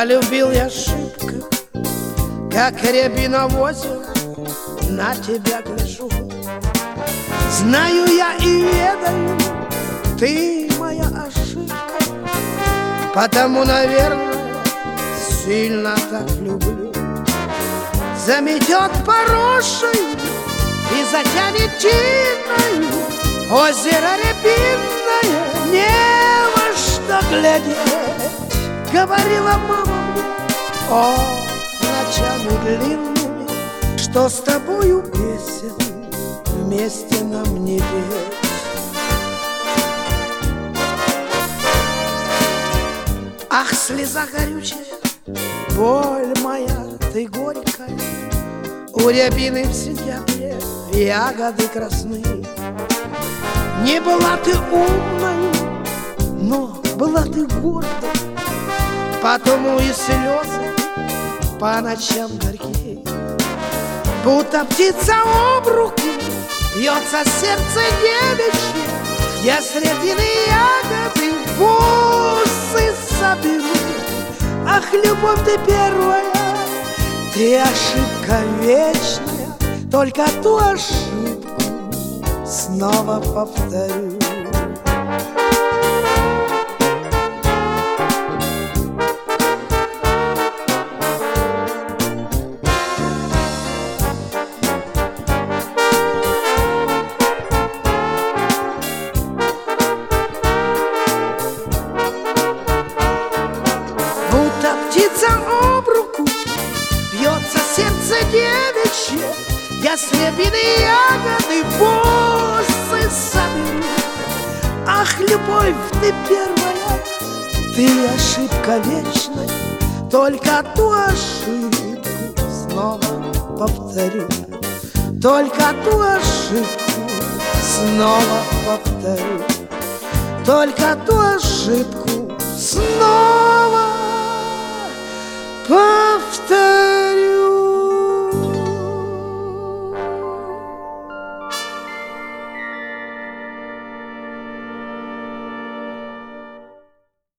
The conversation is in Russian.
Полюбил я шибко, как рябина в озеро, на тебя гляжу. Знаю я и ведаю, ты моя ошибка, потому, наверное, сильно так люблю. Заметет поросшей и затянет тиною озеро рябинное, не во что глядеть. Говорила мама мне, о, ночами длинными, что с тобою песен вместе нам не петь. Ах, слеза горючая, боль моя, ты горькая, у рябины в сентябре ягоды красны. Не была ты умной, но была ты гордой, потому и слезы по ночам горькие. Будто птица об руку бьется сердце девичье, я с рябины ягоды в усы соберу. Ах, любовь ты первая, ты ошибка вечная, только ту ошибку снова повторю. Будто птица об руку бьется сердце девичье, я с рябины ягоды в усы соберу. Ах, любовь ты первая, ты ошибка вечная, только ту ошибку снова повторю. Только ту ошибку снова повторю. Только ту ошибку снова